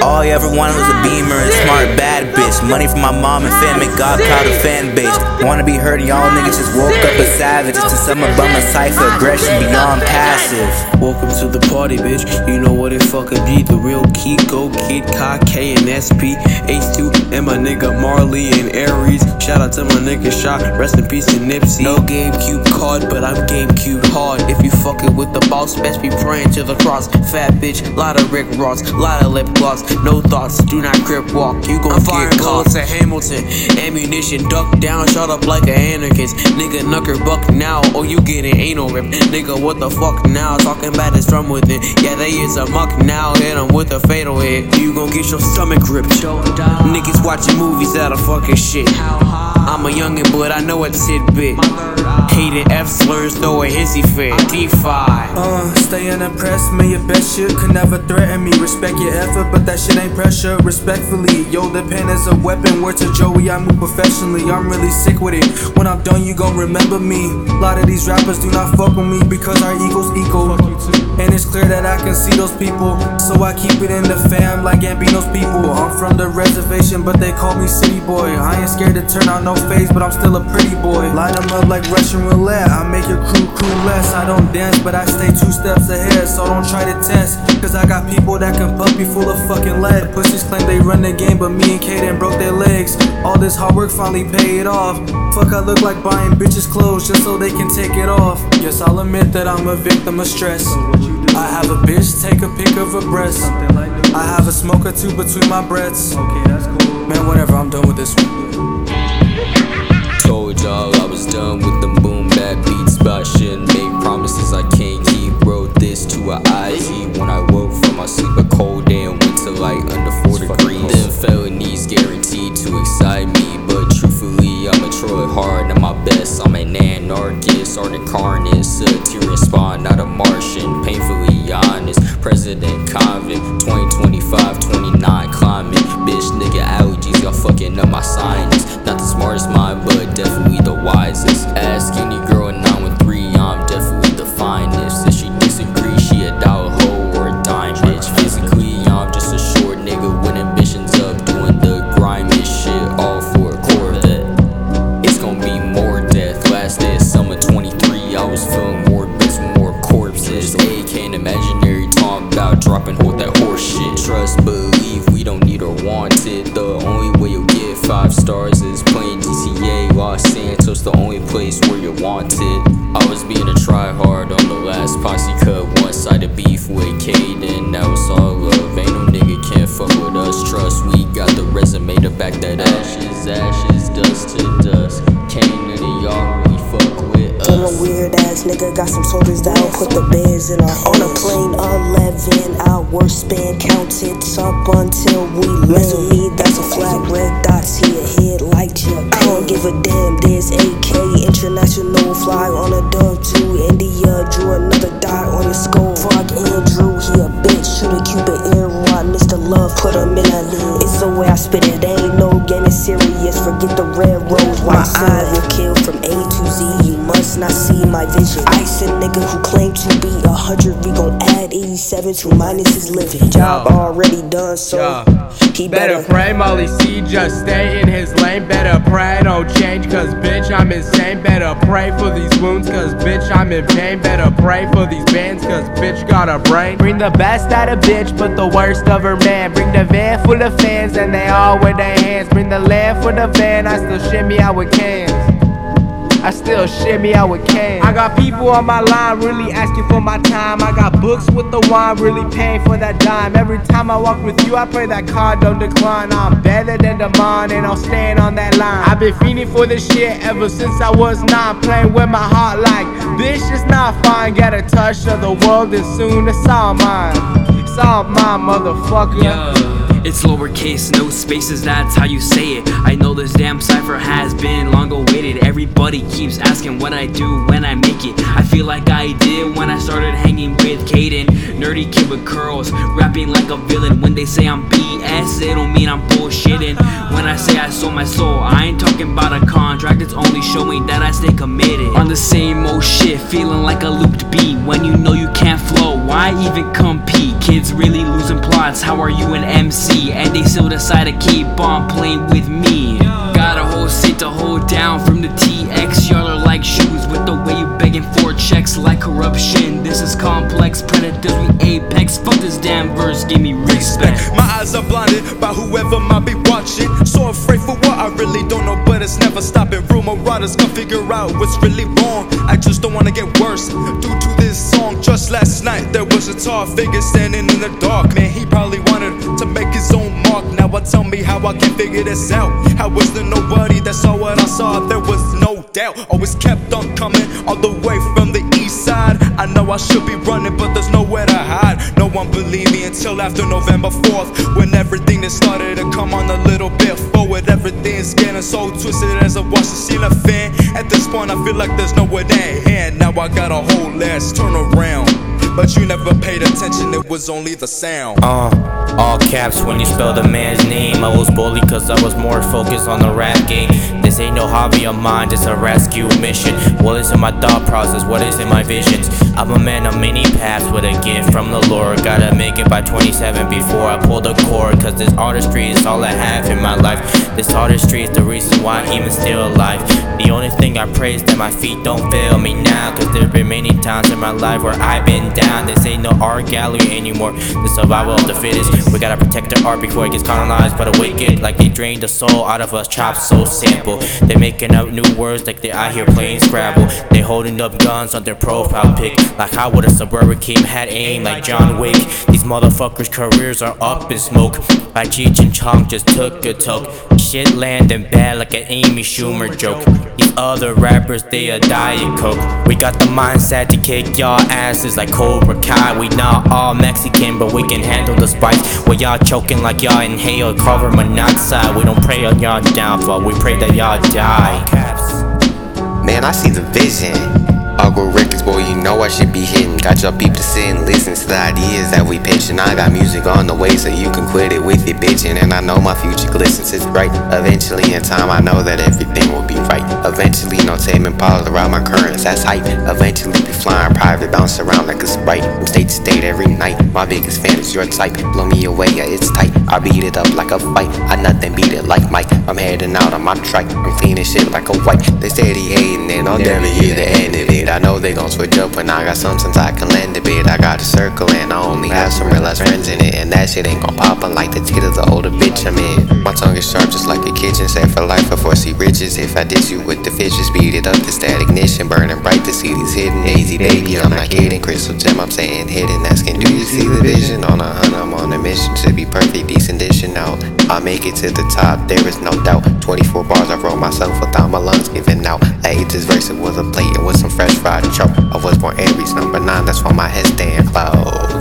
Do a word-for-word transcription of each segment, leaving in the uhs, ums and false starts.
All you ever wanted was a beamer and smart bad bitch. Money from my mom and fam make God proud of fan base. Wanna be heard and y'all niggas just woke up a savage. To some of bum a cipher, aggression beyond passive. Welcome to the party, bitch. You know what it fucking be. The real Kiko, Kid, Kai, K, and S P, Ace two, and my nigga Marley and Aries. Shout out to my nigga Shot, rest in peace to Nipsey. No GameCube card, but I'm GameCube hard. If you fucking with the boss, best be praying to the cross. Fat bitch, lot of Rick Ross, lot of lip gloss. No thoughts, do not grip walk. You gon' get caught. To Hamilton, ammunition, duck down, shut up like an anarchist. Nigga, knucker buck now, or you getting anal rip. Nigga, what the fuck now? Talking about this from within. Yeah, they is a muck now, hit em with a fatal hit. You gon' get your stomach ripped. Niggas watching movies out of fucking shit. I'm a youngin', but I know a tidbit. Hated F slurs, throw a hissy fit. D five. Uh, stay unimpressed, man, your best shit could never threaten me. Respect your effort, but that shit ain't pressure. Respectfully, yo, the pen is a weapon. Word to Joey, I move professionally. I'm really sick with it. When I'm done, you gon' remember me. A lot of these rappers do not fuck with me because our egos equal. And it's clear that I can see those people, so I keep it in the fam like Gambino's people. I'm from the reservation, but they call me city boy. I ain't scared to turn out no face, but I'm still a pretty boy. Line them up like Russian roulette, I make your crew crew less. I don't dance, but I stay two steps ahead, so don't try to test. Cause I got people that can pump you full of fucking lead. Pussies claim they run the game, but me and Kaden broke their legs. All this hard work finally paid off. Fuck, I look like buying bitches clothes just so they can take it off. Yes, I'll admit that I'm a victim of stress. I have a bitch take a pic of her breast. I have a smoke or two between my breaths. Man, whatever, I'm done with this one. Told y'all I was done with them boom bap beats, but I shouldn't make promises I can't keep. Wrote this to a I Z when I woke from my sleep, a cold day and went to like under four degrees. Them felonies guaranteed to excite me, but truthfully I'ma try hard at my best. I'm an anarchist, art incarnate, Satyrian spawn, not a Martian. Painfully honest, President Convict, twenty twenty-five, twenty-nine climate. Bitch nigga allergies, y'all fucking up my sinus. Not the smartest mind, but definitely the wisest. Ask any girl in nine one three, I'm definitely the finest. If she disagree, she a dollar hoe or a dime bitch. Physically, I'm just a short nigga with ambitions up, doing the grimy shit, all for a Corvette. It's gonna be more death. Last day of summer twenty-three, I was feeling more bits, more corpses. A K and imaginary talking about dropping hold that horse shit. Trust, believe, we don't need or want it. The only way you'll get five stars is playing G T A. Los Santos, the only place where you're wanted. I was being a try-hard on the last posse cut, one-sided beef with Kaden. Now it's all love, ain't no nigga can't fuck with us. Trust, we got the resume to back that up. Ashes, ashes, dust to dust. Can't none of y'all really fuck with us. I'm a weird ass nigga, got some soldiers that'll put the bears in our hands. On a plane eleven hour span, count it up until we mess with me, that's a flag. Red dots here, head like Japan. I don't give a damn, there's A K International, fly on a dove to India, drew another dot on your skull. Fuck Andrew, he a bitch, shoot a Cuban air rod, Mister Love, put him in a lead. It's the way I spit it, ain't no game, it's serious, forget the red rose. My eyes will kill from A to Z, you must not see my vision. Ice a nigga who claim to be a hundred, we gon' add eighty-seven to minus his living. Job already done, so he better, better pray. Molly C just stay in his lane. Better pray, don't change, cause bitch I'm insane. Better pray for these wounds, cause bitch I'm in pain. Better pray for these bands, cause bitch got a brain. Bring the best out of bitch, but the worst of her man. Bring the van full of fans and they all with their hands. Bring the land for the van, I still shimmy out with cans. I still shimmy out with cans. I got people on my line really asking for my time. I got books with the wine really paying for that dime. Every time I walk with you I pray that card don't decline. I'm better than the mind and I'm staying on that line. I've been fiending for this shit ever since I was nine. Playing with my heart like this is not fine. Get a touch of the world and soon it's all mine. It's all mine, motherfucker. Yeah. It's lowercase, no spaces, that's how you say it. I know this damn cipher has been long awaited. Everybody keeps asking what I do when I make it. I feel like I did when I started hanging with Kaden. Nerdy kid with curls, rapping like a villain. When they say I'm B S, they don't mean I'm bullshitting. When I say I sold my soul, I ain't talking about a contract. It's only showing that I stay committed. On the same old shit, feeling like a looped beat. When you know you can't flow, why even compete? kids really losing plots. How are you an M C? And they still decide to keep on playing with me. Got a whole state to hold down from the T X. Y'all are like shoes with the way you begging for checks like corruption. This is complex, predators we apex. Fuck this damn verse, give me respect. My eyes are blinded by whoever might be watching. So afraid for what I really don't know, but it's never stopping. Real marauders can figure out what's really wrong. I just don't wanna get worse due to this song. Just last night there was a tall figure standing in the dark. Man, he probably wanted to make his own mark. Now I tell me how I can figure this out. How was there nobody that saw what I saw? There was no doubt. Always kept on coming all the way from the east side. I know I should be running, but there's nowhere to hide. No one believed me until after November fourth, when everything that started to come on a little bit forward. Everything's getting so twisted as I watch the ceiling fan. At this point I feel like there's nowhere to hand. Now I got a whole ass turn around, but you never paid attention, it was only the sound. Uh, all caps when you spell the man's name. I was bullied cause I was more focused on the rap game. This ain't no hobby of mine, just a rescue mission. What is in my thought process, what is in my visions? I'm a man of many paths with a gift from the Lord. Gotta make it by twenty-seven before I pull the cord. Cause this artistry is all I have in my life. This artistry is the reason why I'm even still alive. The only thing I pray is that my feet don't fail me now. Cause there's been many times in my life where I've been down. This ain't no art gallery anymore, the survival of the fittest. We gotta protect the art before it gets colonized by the wicked. Like they drained the soul out of us, chopped so simple. They making up new words like they out here playing Scrabble. They holding up guns on their profile pic, like how would a suburban kid had aim like John Wick. These motherfuckers' careers are up in smoke, like Cheech and Chong just took a toke. Shit landing bad like an Amy Schumer joke. These other rappers, they a Diet Coke. We got the mindset to kick y'all asses like Cobra Kai. We not all Mexican, but we can handle the spice. While y'all choking like y'all inhale carbon monoxide. We don't pray on y'all downfall, we pray that y'all die. Man, I see the vision. Argo Records, boy, you know I should be hitting. Got your people to sit and listen to the ideas that we pitching. I got music on the way so you can quit it with your bitching. And I know my future glistens, it's bright. Eventually in time I know that everything will be right. Eventually no taming Impala around my currents, that's hype. Eventually be flying private, bounce around like a sprite. From state to state every night, my biggest fan is your type. Blow me away, yeah it's tight. I beat it up like a fight, I nothing beat it like Mike. I'm heading out on my trike, I'm cleaning shit like a white. They steady hating and I'll never hear the end of it. I know they gon' switch up when I got some since I can lend a bit. I got a circle and I only have some real ass friends in it. And that shit ain't gon' pop unlike the tit of the older bitch I'm in. My tongue is sharp just like a kitchen, set for life before see riches. If I diss you with the fishes, speed it up to that ignition, burning bright to see these hidden hazy baby. I'm not kidding, crystal gem, I'm saying hidden, asking do you see the vision? On a hunt, I'm on a mission to be perfect, decent dishing out. I'll make it to the top, there is no doubt. Twenty-four bars, I wrote myself without my lungs giving out. I ate this verse, it was a plate, and with some fresh fried choke. I was born Aries, number nine, that's why my head's staying close.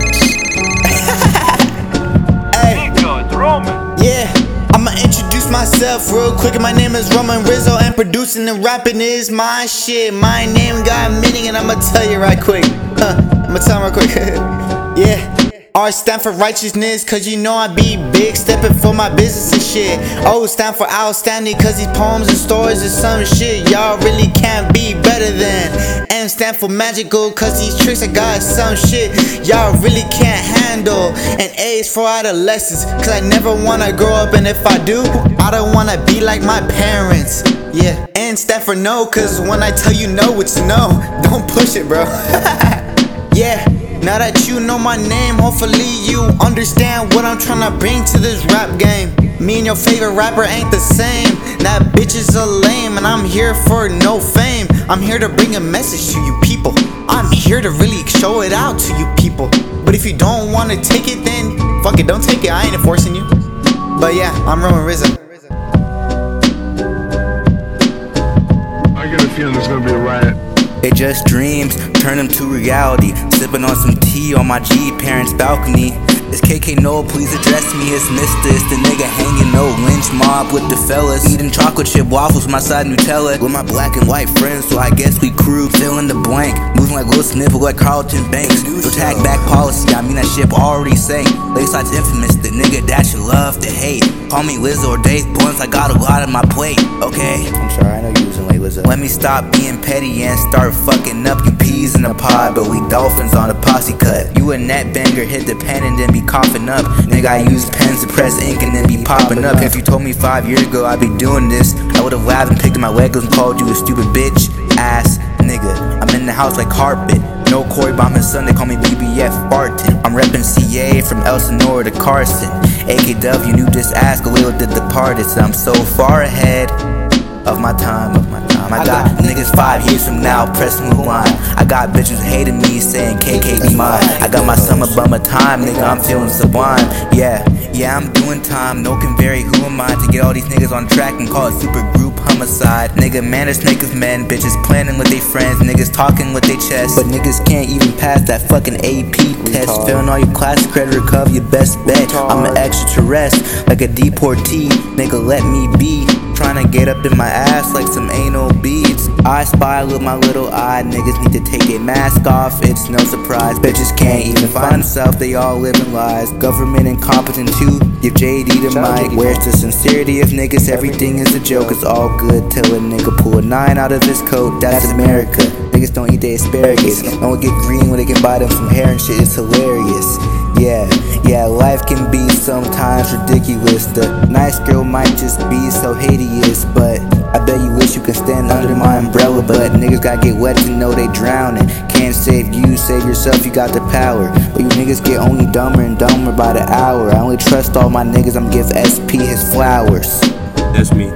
Hey, yeah, I'ma introduce myself real quick. My name is Roman Rizzo, and producing and rapping is my shit. My name got meaning, and I'ma tell you right quick. Huh, I'ma tell you right quick. Yeah. R stand for righteousness, cause you know I be big, stepping for my business and shit. O stand for outstanding, cause these poems and stories are some shit y'all really can't be better than. M stand for magical, cause these tricks I got some shit y'all really can't handle. And A is for adolescence, cause I never wanna grow up, and if I do, I don't wanna be like my parents. Yeah, N stand for no, cause when I tell you no, it's no. Don't push it, bro. Yeah. Now that you know my name, hopefully you understand what I'm tryna bring to this rap game. Me and your favorite rapper ain't the same. That bitch is a lame, and I'm here for no fame. I'm here to bring a message to you people. I'm here to really show it out to you people. But if you don't wanna take it, then fuck it, don't take it, I ain't enforcing you. But yeah, I'm Roman Rizzo. I get a feeling there's gonna be a riot. They just dreams, turn them to reality. Sipping on some tea on my G parents' balcony. It's K K No, please address me as Mister It's the nigga hanging no lynch mob with the fellas. Eating chocolate chip waffles with my side Nutella. With my black and white friends, so I guess we crew. Fill in the blank, moving like Will Smith or like Carlton Banks. So tag back policy, I mean that ship already sank. Lakeside's infamous, the nigga that you love to hate. Call me Lizzo or Dave Blunts, I got a lot on my plate, okay? I'm sorry, I know you using Hey, what's up? Let me stop being petty and start fucking up you peas in the pod, but we dolphins on a posse cut. You a net banger, hit the pen and then be coughing up. Nigga, I use pens to press ink and then be popping up. If you told me five years ago I'd be doing this, I would've laughed and picked up my Legos and called you a stupid bitch ass nigga. I'm in the house like carpet. No Corey bomb his son, they call me B B F Barton. I'm reppin' C A from Elsinore to Carson. A K W, you just ask a little the departed. So I'm so far ahead of my time, of my time. I got niggas five years from now, press move line. I got bitches hating me, saying K K be mine. I got my summer bummer time, nigga, I'm feeling sublime. Yeah, yeah, I'm doing time, no can vary, who am I to get all these niggas on track and call it super group homicide. Nigga, man, a snake of men, bitches planning with they friends, niggas talking with they chest, but niggas can't even pass that fucking A P test. Failing all your class credit, recover your best bet. I'm an extraterrestrial, like a deportee, nigga, let me be. Tryna get up in my ass like some anal beads. I spy with my little eye. Niggas need to take their mask off, it's no surprise. Bitches can't even find themselves, they all living lies. Government incompetent too, give J D the mic. Where's the sincerity of niggas? Everything is a joke, it's all good till a nigga pull a nine out of his coat. That's America, niggas don't eat their asparagus. Don't get green when they can buy them some hair and shit, it's hilarious. Yeah, yeah, life can be sometimes ridiculous. The nice girl might just be so hideous, but I bet you wish you could stand under my umbrella. But niggas gotta get wet to know they drowning. Can't save you, save yourself, you got the power. But you niggas get only dumber and dumber by the hour. I only trust all my niggas, I'm give S P his flowers. That's me.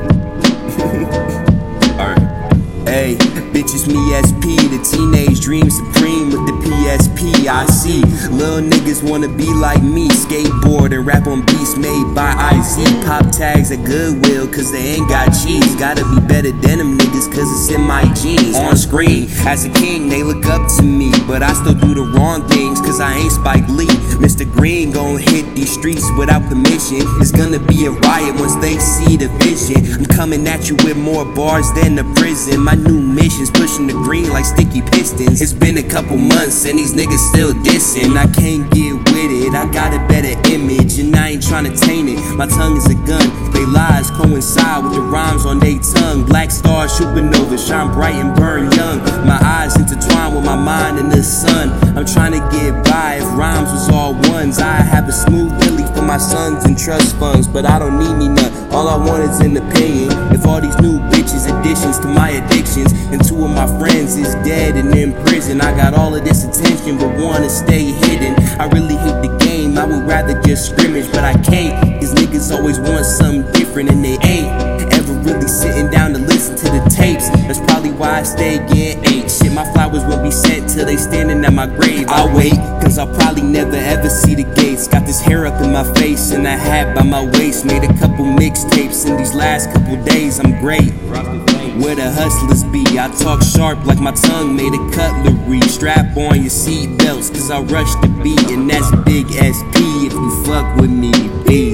Alright. Hey, bitch, it's me S P, the teenage dream supreme with the P S P. I see little niggas wanna be like me, skateboard and rap on beats made by I Z. Pop tags at Goodwill cause they ain't got cheese. Gotta be better than them niggas cause it's in my genes. On screen, as a king they look up to me, but I still do the wrong things cause I ain't Spike Lee. Mister Green gon' hit these streets without permission. It's gonna be a riot once they see the vision. I'm coming at you with more bars than the prison. My new mission's pushing the green like sticky pistons. It's been a couple months and these niggas still dissing. I can't get with it, I got a better image and I ain't tryna taint it. My tongue is a gun, they lies coincide with the rhymes on they tongue. Black stars, supernova, shine bright and burn young. My eyes intertwine with my mind in the sun. I'm trying to get by, if rhymes was all ones I have a smooth Billy for my sons and trust funds. But I don't need me none, all I want is an opinion. If all these new bitches additions to my addictions, and two of my friends is dead and in prison, I got all of this attention but wanna stay hidden. I really hate the game, I would rather just scrimmage, but I can't, cause niggas always want something different and they ain't ever really sitting down to listen to the tapes. That's probably why I stay getting ate. Shit, my flowers won't be sent till they standing at my grave. I'll wait, cause I'll probably never ever see the gates. Got this hair up in my face and a hat by my waist. Made a couple mixtapes in these last couple days, I'm great. Where the hustlers be, I talk sharp like my tongue made of cutlery. Strap on your seat belts cause I rush the beat, and that's big S P if you fuck with me, B.